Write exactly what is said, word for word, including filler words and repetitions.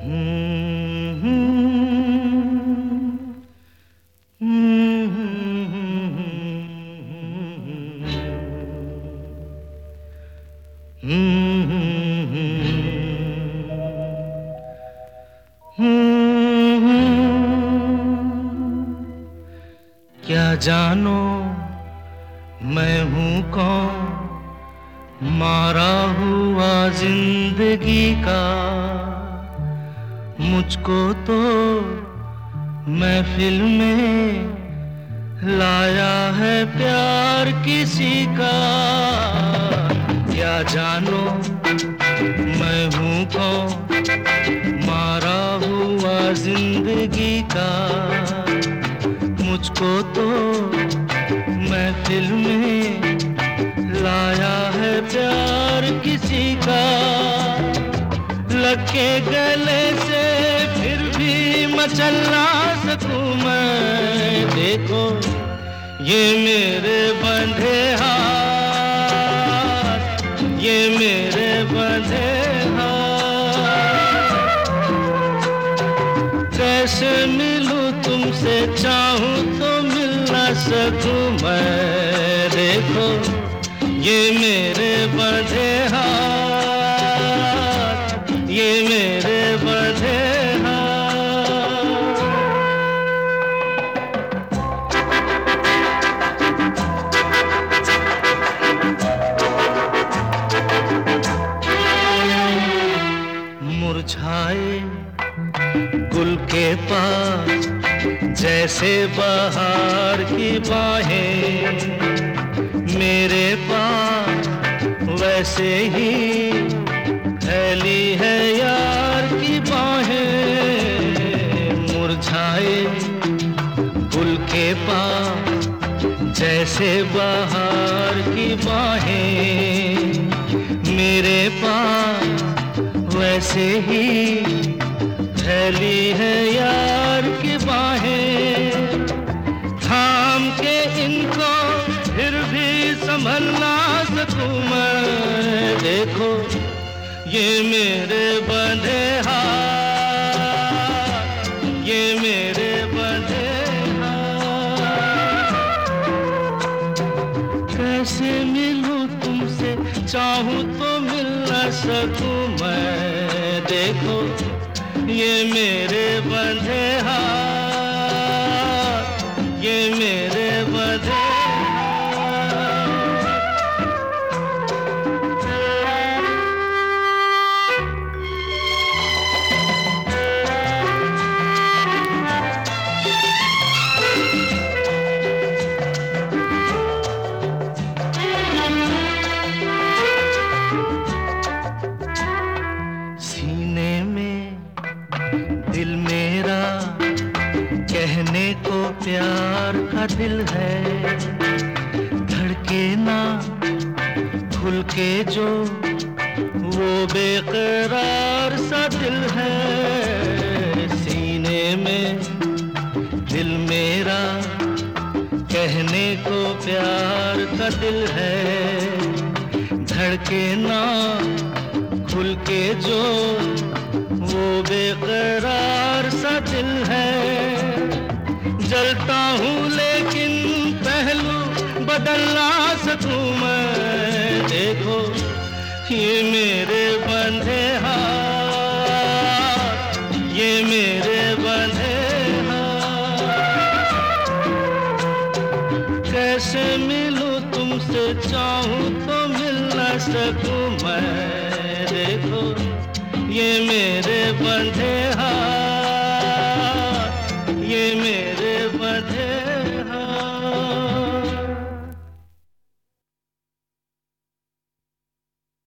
क्या जानो मैं हूँ कौन, मारा हुआ जिंदगी का। मुझको तो महफिल में लाया है प्यार किसी का। क्या जानो मैं हूँ कौन, मारा हुआ जिंदगी का। मुझको तो महफिल में लाया है प्यार किसी का। लगे गले से फिर भी मचल ना सकूं मैं। देखो ये मेरे बंधे हाथ, ये मेरे बंधे हाथ। कैसे मिलूं तुमसे, चाहूं तो मिल ना सकूं मैं। देखो ये मेरे बंधे हाथ, ये मेरे बंधे हाथ। मुरझाए गुल के पास जैसे बहार की बाहें, मेरे पास वैसे ही फैली है यार की बाहें। मुरझाए गुल के पास जैसे बहार की बाहें, मेरे पास वैसे ही फैली है यार की बाहें। थाम के इनको फिर भी संभल ना सकूं मैं। देखो ये मेरे बंधे हाथ, ये मेरे बंधे हाथ। कैसे मिलूं तुमसे, चाहूं तो मिल ना सकूं मैं। देखो ये मेरे बंधे हाथ, ये मेरे बंधे दिल मेरा कहने को प्यार का दिल है। धड़के ना खुल के जो वो बेकरार सा दिल है। सीने में दिल मेरा कहने को प्यार का दिल है। धड़के ना खुल के जो वो बेकरार सा दिल है। जलता हूँ लेकिन पहलू बदल ना सकूं मैं। देखो ये मेरे बंधे हाथ, ये मेरे बंधे हाथ। कैसे मिलूं तुमसे, चाहूं तो मिल ना सकूं मैं। देखो ये मेरे बंधे